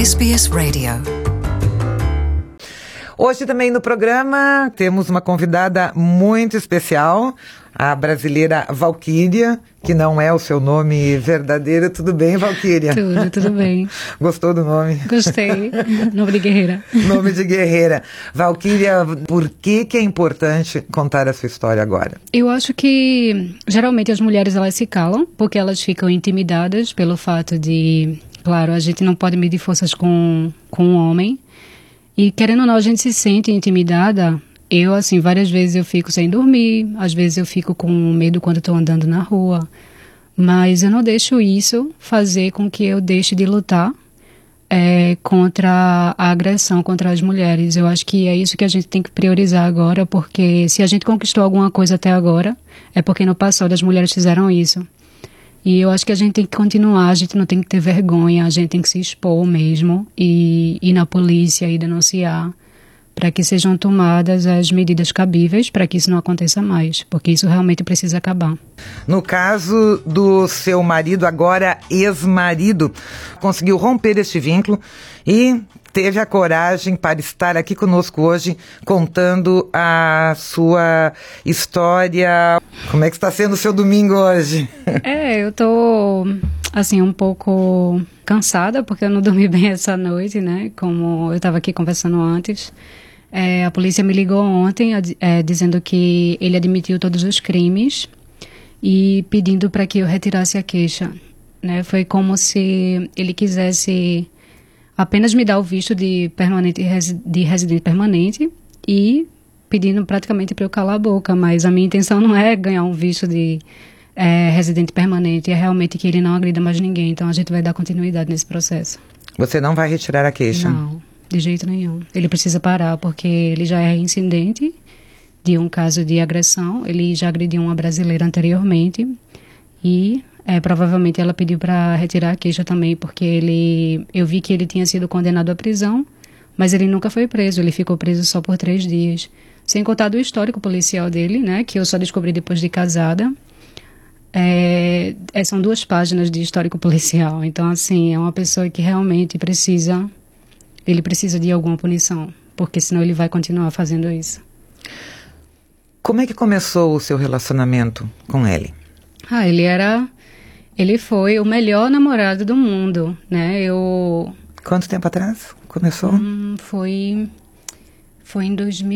SBS Radio. Hoje também no programa temos uma convidada muito especial, a brasileira Valquíria, que não é o seu nome verdadeiro. Tudo bem, Valquíria? Tudo bem. Gostou do nome? Gostei. Nome de guerreira. Nome de guerreira. Valquíria, por que é importante contar a sua história agora? Eu acho que geralmente as mulheres elas se calam porque elas ficam intimidadas pelo fato de, claro, a gente não pode medir forças com um homem. E querendo ou não, a gente se sente intimidada. Eu, assim, várias vezes eu fico sem dormir, às vezes eu fico com medo quando estou andando na rua, mas eu não deixo isso fazer com que eu deixe de lutar contra a agressão contra as mulheres. Eu acho que é isso que a gente tem que priorizar agora, porque se a gente conquistou alguma coisa até agora, é porque no passado as mulheres fizeram isso. E eu acho que a gente tem que continuar, a gente não tem que ter vergonha, a gente tem que se expor mesmo e ir na polícia e denunciar, para que sejam tomadas as medidas cabíveis para que isso não aconteça mais, porque isso realmente precisa acabar. No caso do seu marido, agora ex-marido, conseguiu romper este vínculo e teve a coragem para estar aqui conosco hoje contando a sua história. Como é que está sendo o seu domingo hoje? Eu tô, assim, um pouco cansada, porque eu não dormi bem essa noite, né? Como eu estava aqui conversando antes. A polícia me ligou ontem dizendo que ele admitiu todos os crimes e pedindo para que eu retirasse a queixa, né? Foi como se ele quisesse apenas me dar o visto de residente permanente e pedindo praticamente para eu calar a boca, mas a minha intenção não é ganhar um visto de residente permanente, é realmente que ele não agrida mais ninguém, então a gente vai dar continuidade nesse processo. Você não vai retirar a queixa? Não, de jeito nenhum. Ele precisa parar, porque ele já é reincidente de um caso de agressão, ele já agrediu uma brasileira anteriormente e provavelmente ela pediu para retirar a queixa também, porque eu vi que ele tinha sido condenado à prisão, mas ele nunca foi preso, ele ficou preso só por 3 dias. Sem contar do histórico policial dele, né, que eu só descobri depois de casada. São 2 páginas de histórico policial, então assim, é uma pessoa que realmente precisa de alguma punição, porque senão ele vai continuar fazendo isso. Como é que começou o seu relacionamento com ele? Ele foi o melhor namorado do mundo, né? Quanto tempo atrás começou? Foi em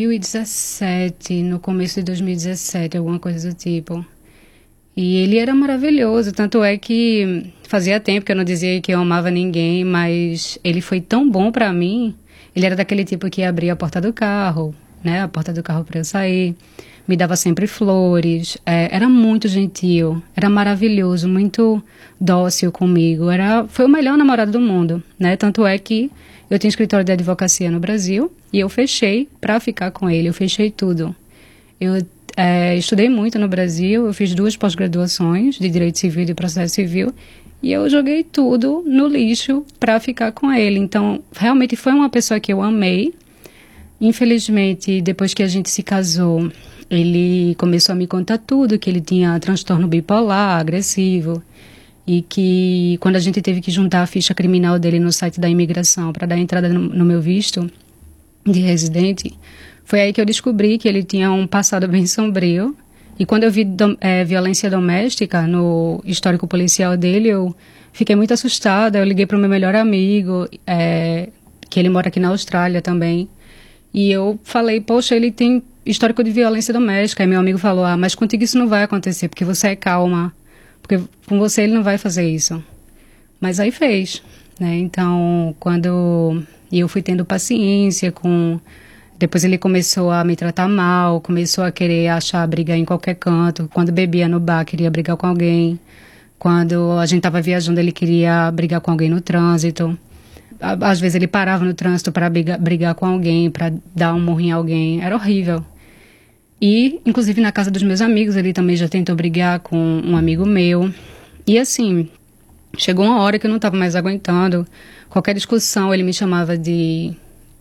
2017, no começo de 2017, alguma coisa do tipo. E ele era maravilhoso, tanto é que fazia tempo que eu não dizia que eu amava ninguém, mas ele foi tão bom pra mim. Ele era daquele tipo que abria a porta do carro, né? A porta do carro pra eu sair. Me dava sempre flores, era muito gentil, era maravilhoso, muito dócil comigo, foi o melhor namorado do mundo, né? Tanto é que eu tinha escritório de advocacia no Brasil e eu fechei para ficar com ele, eu fechei tudo. Eu estudei muito no Brasil, eu fiz 2 pós-graduações de Direito Civil e de Processo Civil e eu joguei tudo no lixo para ficar com ele. Então, realmente foi uma pessoa que eu amei. Infelizmente, depois que a gente se casou, ele começou a me contar tudo, que ele tinha transtorno bipolar, agressivo, e que quando a gente teve que juntar a ficha criminal dele no site da imigração para dar entrada no meu visto de residente, foi aí que eu descobri que ele tinha um passado bem sombrio. E quando eu vi violência doméstica no histórico policial dele, eu fiquei muito assustada. Eu liguei para o meu melhor amigo, que ele mora aqui na Austrália também, e eu falei, poxa, ele tem histórico de violência doméstica. Aí meu amigo falou, mas contigo isso não vai acontecer, porque você é calma, porque com você ele não vai fazer isso. Mas aí fez, né? Então, quando eu fui tendo paciência depois ele começou a me tratar mal, começou a querer achar briga em qualquer canto. Quando bebia no bar, queria brigar com alguém. Quando a gente estava viajando, ele queria brigar com alguém no trânsito. Às vezes ele parava no trânsito para brigar com alguém, para dar um murro em alguém. Era horrível. E, inclusive, na casa dos meus amigos, ele também já tentou brigar com um amigo meu. E, assim, chegou uma hora que eu não estava mais aguentando. Qualquer discussão, ele me chamava de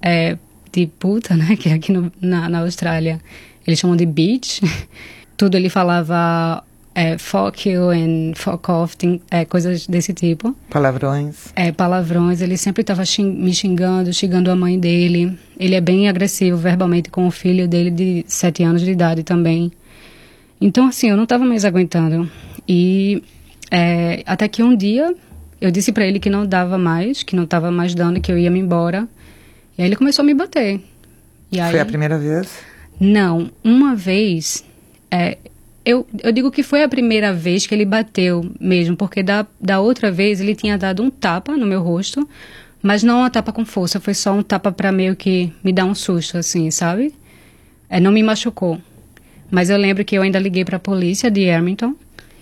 puta, né? Que aqui na Austrália eles chamam de bitch. Tudo ele falava fuck you and fuck off, coisas desse tipo. Palavrões. Palavrões. Ele sempre estava me xingando a mãe dele. Ele é bem agressivo verbalmente com o filho dele de 7 anos de idade também. Então, assim, eu não estava mais aguentando. E até que um dia eu disse para ele que não dava mais, que não estava mais dando, que eu ia me embora. E aí ele começou a me bater. E aí, foi a primeira vez? Não, uma vez... Eu digo que foi a primeira vez que ele bateu mesmo, porque da outra vez ele tinha dado um tapa no meu rosto, mas não uma tapa com força, foi só um tapa para meio que me dar um susto, assim, sabe? Não me machucou. Mas eu lembro que eu ainda liguei para a polícia de Edmonton,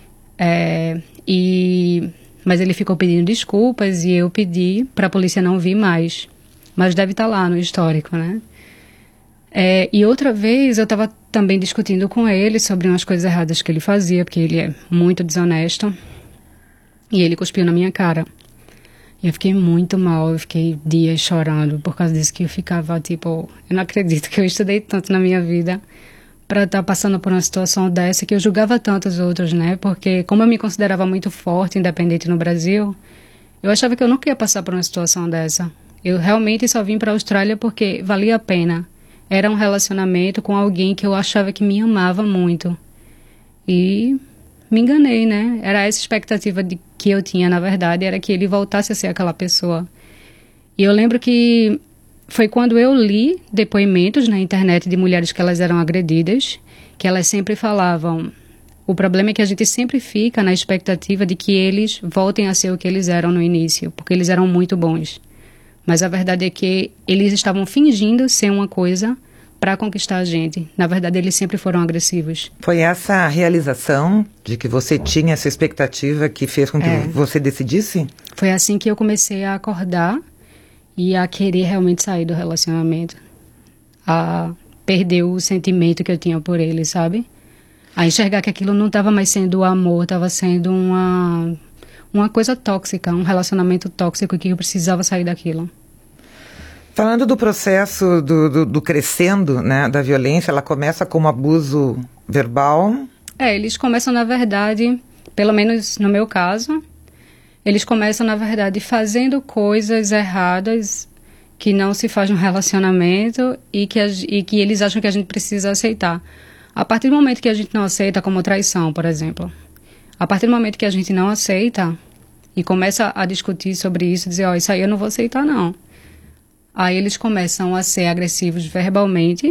mas ele ficou pedindo desculpas e eu pedi para a polícia não vir mais. Mas deve estar lá no histórico, né? E outra vez eu estava também discutindo com ele sobre umas coisas erradas que ele fazia, porque ele é muito desonesto, e ele cuspiu na minha cara. E eu fiquei muito mal, eu fiquei dias chorando por causa disso, que eu ficava tipo, eu não acredito que eu estudei tanto na minha vida para estar passando por uma situação dessa, que eu julgava tanto os outros, né? Porque como eu me considerava muito forte, independente no Brasil, eu achava que eu nunca ia passar por uma situação dessa. Eu realmente só vim para a Austrália porque valia a pena. Era um relacionamento com alguém que eu achava que me amava muito. E me enganei, né? Era essa expectativa que eu tinha, na verdade, era que ele voltasse a ser aquela pessoa. E eu lembro que foi quando eu li depoimentos na internet de mulheres que elas eram agredidas, que elas sempre falavam, o problema é que a gente sempre fica na expectativa de que eles voltem a ser o que eles eram no início, porque eles eram muito bons. Mas a verdade é que eles estavam fingindo ser uma coisa para conquistar a gente. Na verdade, eles sempre foram agressivos. Foi essa realização de que você tinha essa expectativa que fez com que você decidisse? Foi assim que eu comecei a acordar e a querer realmente sair do relacionamento. A perder o sentimento que eu tinha por ele, sabe? A enxergar que aquilo não estava mais sendo amor, estava sendo uma coisa tóxica, um relacionamento tóxico que eu precisava sair daquilo. Falando do processo do crescendo, né, da violência, ela começa como abuso verbal? Eles começam, na verdade, pelo menos no meu caso, eles começam, na verdade, fazendo coisas erradas que não se faz no relacionamento e que eles acham que a gente precisa aceitar. A partir do momento que a gente não aceita, como traição, por exemplo, a partir do momento que a gente não aceita e começa a discutir sobre isso, dizer, isso aí eu não vou aceitar, não. Aí eles começam a ser agressivos verbalmente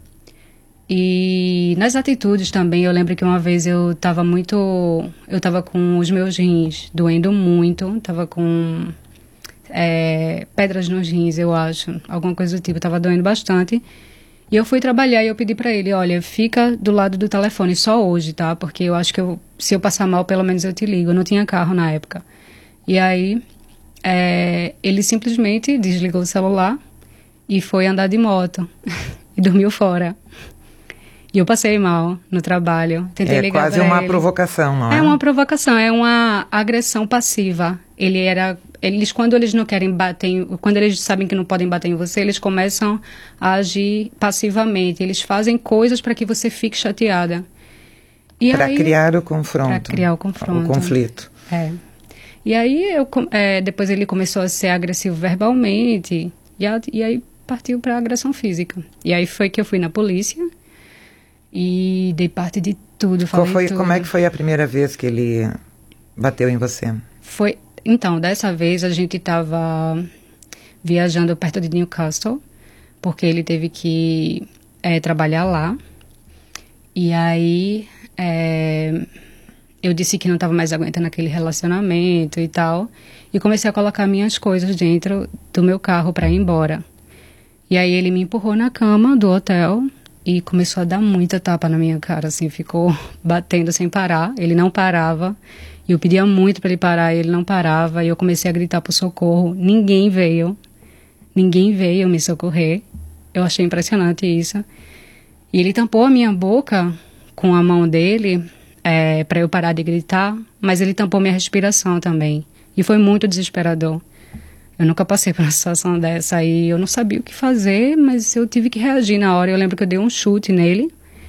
e nas atitudes também. Eu lembro que uma vez eu estava com os meus rins doendo muito, estava com pedras nos rins, eu acho, alguma coisa do tipo, estava doendo bastante. E eu fui trabalhar e eu pedi para ele, olha, fica do lado do telefone só hoje, tá? Porque eu acho que se eu passar mal, pelo menos eu te ligo. Eu não tinha carro na época. E aí, ele simplesmente desligou o celular e foi andar de moto. E dormiu fora. E eu passei mal no trabalho. Tentei ligar quase uma provocação, não é? É uma provocação, é uma agressão passiva. Eles, quando eles não querem bater, quando eles sabem que não podem bater em você, eles começam a agir passivamente. Eles fazem coisas para que você fique chateada. Para criar o confronto. Para criar o confronto. O conflito. E aí, depois ele começou a ser agressivo verbalmente. E aí partiu para agressão física. E aí foi que eu fui na polícia e dei parte de tudo. Como é que foi a primeira vez que ele bateu em você? Então, dessa vez a gente estava viajando perto de Newcastle, porque ele teve que trabalhar lá. E aí eu disse que não estava mais aguentando aquele relacionamento e tal. E comecei a colocar minhas coisas dentro do meu carro para ir embora. E aí ele me empurrou na cama do hotel e começou a dar muita tapa na minha cara, assim, ficou batendo sem parar. Ele não parava. E eu pedia muito para ele parar, ele não parava. E eu comecei a gritar por socorro. Ninguém veio me socorrer. Eu achei impressionante isso. E ele tampou a minha boca com a mão dele para eu parar de gritar, mas ele tampou minha respiração também. E foi muito desesperador. Eu nunca passei por uma situação dessa e eu não sabia o que fazer, mas eu tive que reagir na hora. Eu lembro que eu dei um chute nele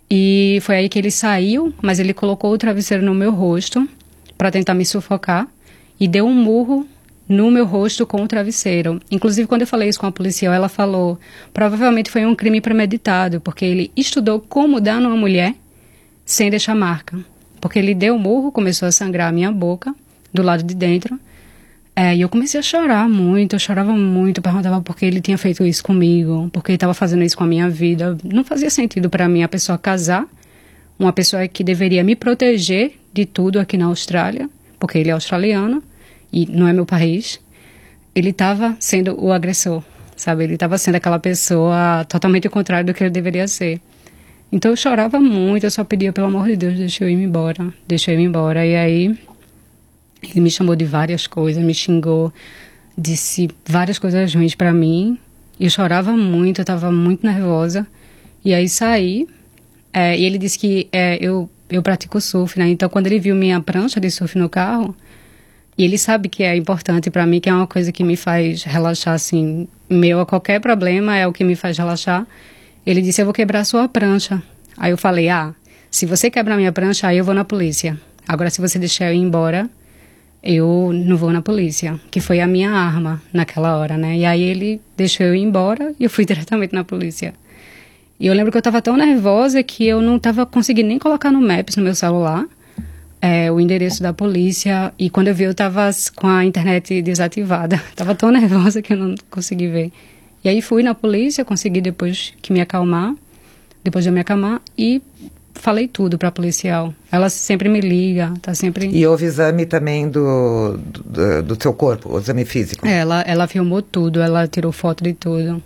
E foi aí que ele saiu, mas ele colocou o travesseiro no meu rosto para tentar me sufocar e deu um murro no meu rosto com o travesseiro. Inclusive, quando eu falei isso com a policial, ela falou, provavelmente foi um crime premeditado, porque ele estudou como dar numa mulher sem deixar marca. Porque ele deu um murro, começou a sangrar a minha boca, do lado de dentro, e eu comecei a chorar muito, eu chorava muito, perguntava por que ele tinha feito isso comigo, por que ele estava fazendo isso com a minha vida. Não fazia sentido para mim a pessoa casar, uma pessoa que deveria me proteger de tudo aqui na Austrália, porque ele é australiano e não é meu país. Ele estava sendo o agressor, sabe? Ele estava sendo aquela pessoa totalmente o contrário do que ele deveria ser. Então eu chorava muito, eu só pedia, pelo amor de Deus, deixa eu ir embora, deixa eu ir embora. E aí ele me chamou de várias coisas, me xingou, disse várias coisas ruins para mim. Eu chorava muito, eu estava muito nervosa. E aí saí, e ele disse que eu pratico surf, né? Então quando ele viu minha prancha de surf no carro, e ele sabe que é importante para mim, que é uma coisa que me faz relaxar, assim, meu a qualquer problema é o que me faz relaxar. Ele disse, eu vou quebrar a sua prancha. Aí eu falei, se você quebrar minha prancha, aí eu vou na polícia. Agora, se você deixar eu ir embora, eu não vou na polícia, que foi a minha arma naquela hora, né? E aí ele deixou eu ir embora e eu fui diretamente na polícia. E eu lembro que eu estava tão nervosa que eu não estava conseguindo nem colocar no Maps, no meu celular, o endereço da polícia. E quando eu vi, eu estava com a internet desativada. Estava tão nervosa que eu não consegui ver. E aí fui na polícia, consegui depois de eu me acalmar, e falei tudo para a policial. Ela sempre me liga, tá sempre... E houve exame também do seu corpo, o exame físico? Ela filmou tudo, ela tirou foto de tudo.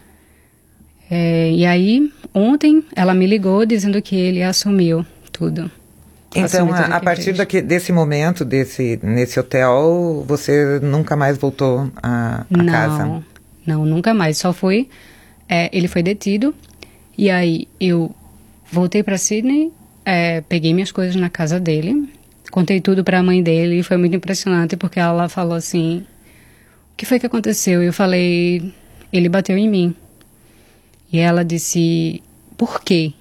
E aí, ontem, ela me ligou dizendo que ele assumiu tudo. Então, a partir desse momento, nesse hotel, você nunca mais voltou a casa? Não, nunca mais. Só foi... ele foi detido, e aí eu voltei para Sydney, peguei minhas coisas na casa dele, contei tudo para a mãe dele, e foi muito impressionante, porque ela falou assim, o que foi que aconteceu? Eu falei, ele bateu em mim. E ela disse, por quê?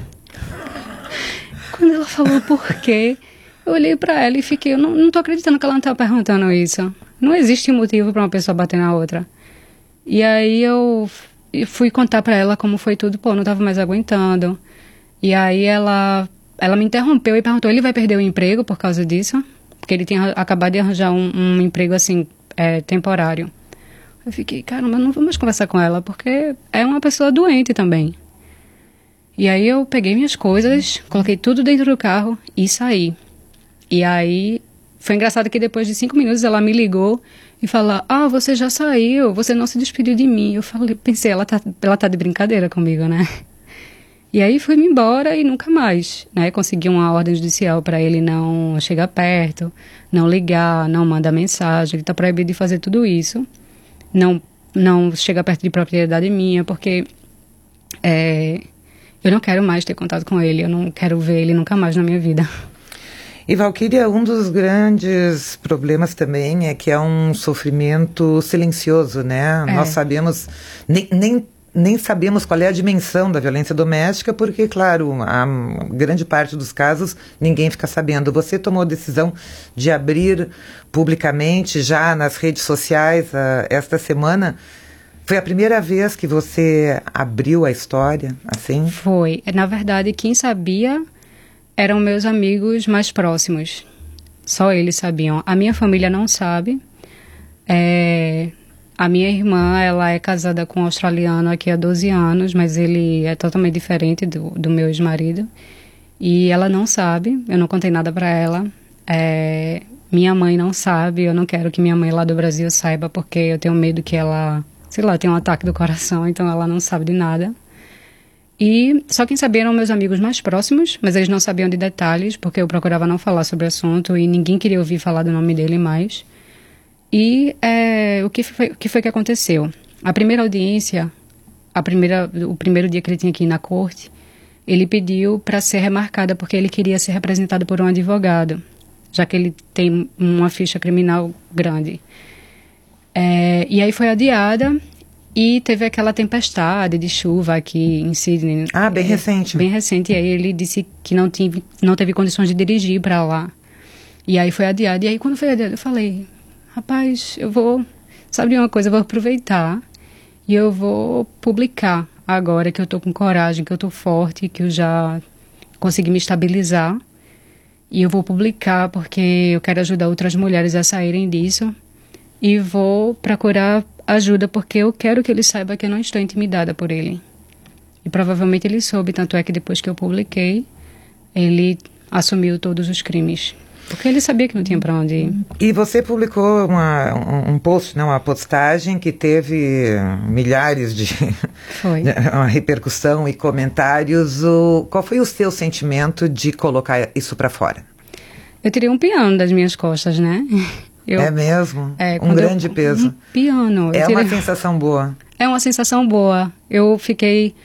Quando ela falou por quê, eu olhei para ela e fiquei, eu não tô acreditando que ela não tá perguntando isso. Não existe motivo para uma pessoa bater na outra. E aí eu fui contar para ela como foi tudo, não tava mais aguentando. E aí ela me interrompeu e perguntou, ele vai perder o emprego por causa disso? Porque ele tinha acabado de arranjar um emprego, assim, temporário. Eu fiquei, caramba, não vou mais conversar com ela, porque é uma pessoa doente também. E aí eu peguei minhas coisas, coloquei tudo dentro do carro e saí. E aí foi engraçado que depois de 5 minutos ela me ligou e falou, você já saiu, você não se despediu de mim. Eu pensei, ela tá de brincadeira comigo, né? E aí fui-me embora e nunca mais, né? Consegui uma ordem judicial para ele não chegar perto, não ligar, não mandar mensagem, ele tá proibido de fazer tudo isso. Não chegar perto de propriedade minha, porque eu não quero mais ter contato com ele, eu não quero ver ele nunca mais na minha vida. E Valquíria, um dos grandes problemas também é que é um sofrimento silencioso, né? Nós sabemos, nem sabemos qual é a dimensão da violência doméstica, porque, claro, a grande parte dos casos ninguém fica sabendo. Você tomou a decisão de abrir publicamente, já nas redes sociais, esta semana. Foi a primeira vez que você abriu a história, assim? Foi. Na verdade, quem sabia eram meus amigos mais próximos. Só eles sabiam. A minha família não sabe. A minha irmã, ela é casada com um australiano aqui há 12 anos, mas ele é totalmente diferente do meu ex-marido. E ela não sabe, eu não contei nada para ela. Minha mãe não sabe, eu não quero que minha mãe lá do Brasil saiba, porque eu tenho medo que ela, tenha um ataque do coração, então ela não sabe de nada. E só quem sabia eram meus amigos mais próximos, mas eles não sabiam de detalhes, porque eu procurava não falar sobre o assunto e ninguém queria ouvir falar do nome dele mais. E o que foi que aconteceu? A primeira audiência, o primeiro dia que ele tinha que ir na corte, ele pediu para ser remarcada, porque ele queria ser representado por um advogado, já que ele tem uma ficha criminal grande. E aí foi adiada, E teve aquela tempestade de chuva aqui em Sydney. Ah, bem recente. Bem recente. E aí ele disse que não teve condições de dirigir para lá. E aí foi adiado. E aí quando foi adiado, eu falei, rapaz, eu vou... Sabe de uma coisa? Eu vou aproveitar e eu vou publicar agora que eu tô com coragem, que eu tô forte, que eu já consegui me estabilizar. E eu vou publicar porque eu quero ajudar outras mulheres a saírem disso. E vou procurar ajuda porque eu quero que ele saiba que eu não estou intimidada por ele. E provavelmente ele soube, tanto é que depois que eu publiquei, ele assumiu todos os crimes. Porque ele sabia que não tinha para onde ir. E você publicou um post, uma postagem que teve milhares de... Foi. Uma repercussão e comentários. Qual foi o seu sentimento de colocar isso para fora? Eu tirei um piano das minhas costas, né? É mesmo? Um grande peso. Um piano. É uma sensação boa. É uma sensação boa. Eu fiquei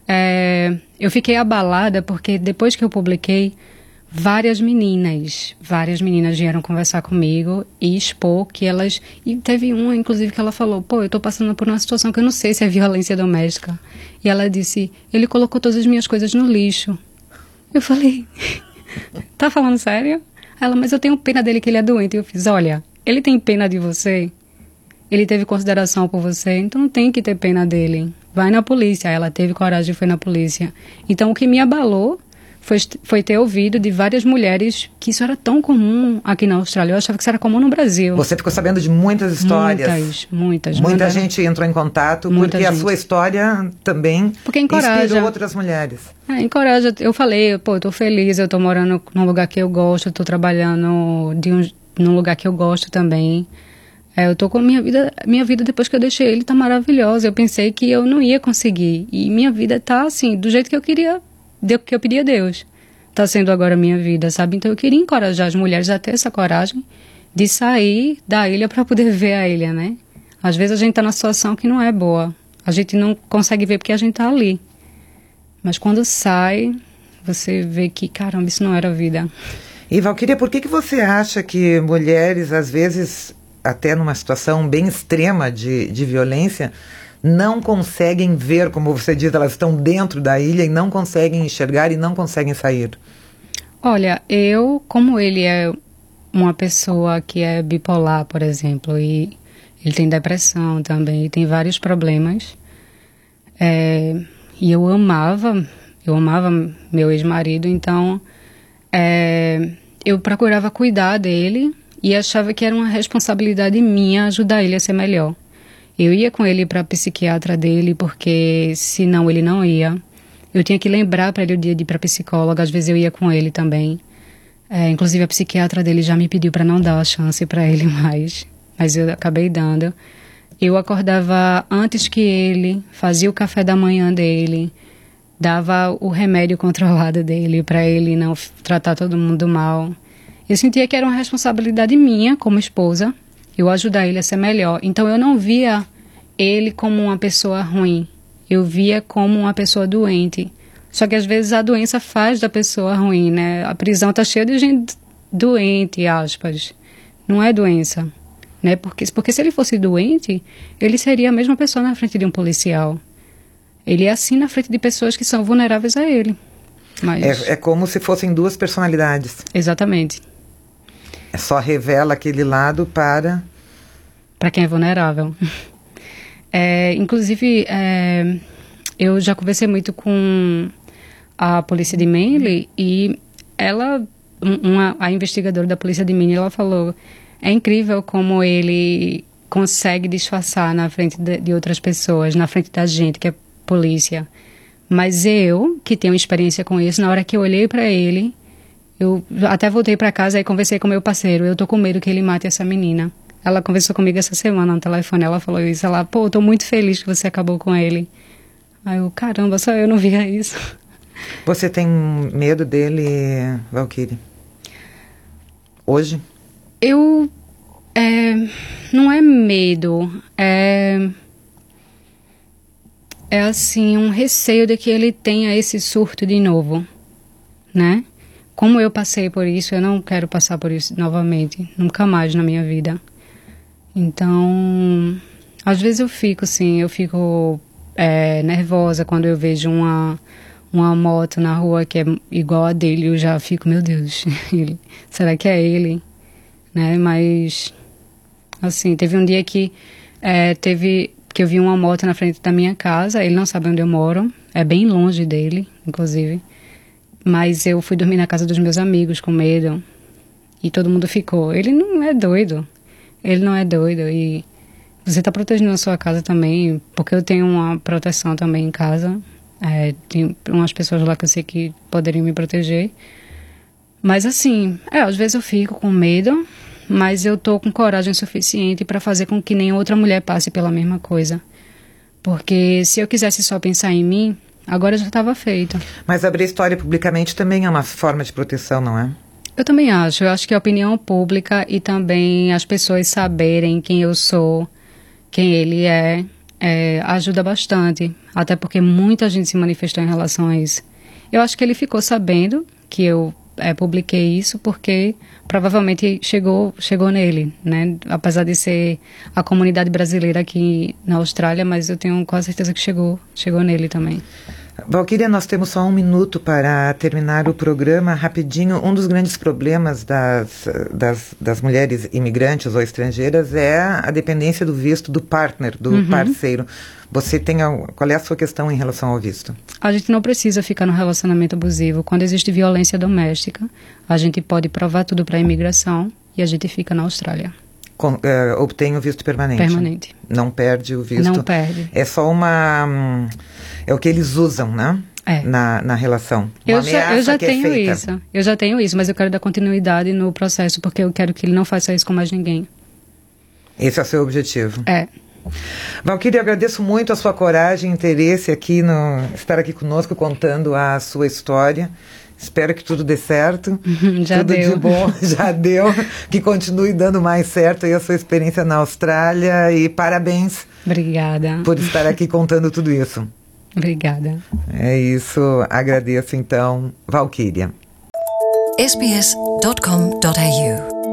abalada porque depois que eu publiquei, várias meninas vieram conversar comigo e expor que elas... E teve uma, inclusive, que ela falou, eu tô passando por uma situação que eu não sei se é violência doméstica. E ela disse, ele colocou todas as minhas coisas no lixo. Eu falei, tá falando sério? Ela, mas eu tenho pena dele que ele é doente. E eu fiz, olha... Ele tem pena de você? Ele teve consideração por você? Então não tem que ter pena dele. Vai na polícia. Ela teve coragem e foi na polícia. Então o que me abalou foi ter ouvido de várias mulheres que isso era tão comum aqui na Austrália. Eu achava que isso era comum no Brasil. Você ficou sabendo de muitas histórias? Muitas. Muita gente entrou em contato porque a sua história também inspirou outras mulheres. Encoraja. Eu falei, eu tô feliz, eu tô morando num lugar que eu gosto, eu tô trabalhando num lugar que eu gosto também. Eu tô com minha vida depois que eu deixei ele tá maravilhosa. Eu pensei que eu não ia conseguir. E minha vida tá assim, do jeito que eu queria, que eu pedi a Deus. Tá sendo agora a minha vida, sabe? Então eu queria encorajar as mulheres a ter essa coragem de sair da ilha para poder ver a ilha, né? Às vezes a gente tá numa situação que não é boa. A gente não consegue ver porque a gente tá ali. Mas quando sai, você vê que, caramba, isso não era a vida. E Valquíria, por que você acha que mulheres, às vezes, até numa situação bem extrema de violência, não conseguem ver, como você diz, elas estão dentro da ilha e não conseguem enxergar e não conseguem sair? Olha, como ele é uma pessoa que é bipolar, por exemplo, e ele tem depressão também, e tem vários problemas, e eu amava meu ex-marido, então... eu procurava cuidar dele e achava que era uma responsabilidade minha ajudar ele a ser melhor. Eu ia com ele para a psiquiatra dele, porque senão ele não ia. Eu tinha que lembrar para ele o dia de ir para a psicóloga, às vezes eu ia com ele também. Inclusive a psiquiatra dele já me pediu para não dar a chance para ele mais, mas eu acabei dando. Eu acordava antes que ele, fazia o café da manhã dele, dava o remédio controlado dele para ele não tratar todo mundo mal. Eu sentia que era uma responsabilidade minha como esposa, eu ajudar ele a ser melhor. Então eu não via ele como uma pessoa ruim, eu via como uma pessoa doente. Só que às vezes a doença faz da pessoa ruim, né? A prisão tá cheia de gente doente, aspas. Não é doença, né? Porque se ele fosse doente, ele seria a mesma pessoa na frente de um policial. Ele é assim na frente de pessoas que são vulneráveis a ele. Mas... É como se fossem duas personalidades. Exatamente. Só revela aquele lado para quem é vulnerável. Inclusive, eu já conversei muito com a polícia de Manly e a investigadora da polícia de Manly, ela falou, é incrível como ele consegue disfarçar na frente de outras pessoas, na frente da gente, que é polícia. Mas eu, que tenho experiência com isso, na hora que eu olhei para ele, eu até voltei para casa e conversei com meu parceiro. Eu tô com medo que ele mate essa menina. Ela conversou comigo essa semana no telefone, ela falou isso. Ela, eu tô muito feliz que você acabou com ele. Aí eu, caramba, só eu não via isso. Você tem medo dele, Valquíria? Hoje? Não é medo, é assim, um receio de que ele tenha esse surto de novo, né? Como eu passei por isso, eu não quero passar por isso novamente, nunca mais na minha vida. Então, Às vezes eu fico, sim, nervosa quando eu vejo uma moto na rua que é igual a dele, eu já fico, meu Deus, será que é ele? Né? Mas, assim, teve um dia que eu vi uma moto na frente da minha casa, ele não sabe onde eu moro, é bem longe dele, inclusive, mas eu fui dormir na casa dos meus amigos com medo, e todo mundo ficou, ele não é doido, e você está protegendo a sua casa também, porque eu tenho uma proteção também em casa, tem umas pessoas lá que eu sei que poderiam me proteger, mas assim, às vezes eu fico com medo, mas eu tô com coragem suficiente para fazer com que nem outra mulher passe pela mesma coisa. Porque se eu quisesse só pensar em mim, agora já estava feito. Mas abrir história publicamente também é uma forma de proteção, não é? Eu também acho. Eu acho que a opinião pública e também as pessoas saberem quem eu sou, quem ele ajuda bastante. Até porque muita gente se manifestou em relação a isso. Eu acho que ele ficou sabendo que eu publiquei isso porque provavelmente chegou nele, né? Apesar de ser a comunidade brasileira aqui na Austrália, mas eu tenho quase certeza que chegou nele também. Valquíria, nós temos só 1 minuto para terminar o programa. Rapidinho, um dos grandes problemas das mulheres imigrantes ou estrangeiras é a dependência do visto do partner, do parceiro. Você qual é a sua questão em relação ao visto? A gente não precisa ficar no relacionamento abusivo. Quando existe violência doméstica, a gente pode provar tudo para a imigração e a gente fica na Austrália. Obtém o visto permanente? Permanente. Não perde o visto? Não perde. É só é o que eles usam, né? Na relação. Eu já tenho isso. Eu já tenho isso, mas eu quero dar continuidade no processo, porque eu quero que ele não faça isso com mais ninguém. Esse é o seu objetivo? É. Valquíria, eu agradeço muito a sua coragem e interesse estar aqui conosco contando a sua história. Espero que tudo dê certo. Já tudo deu. De bom, já deu. Que continue dando mais certo aí a sua experiência na Austrália e parabéns. Obrigada. Por estar aqui contando tudo isso. Obrigada. É isso, agradeço então, Valquíria. sbs.com.au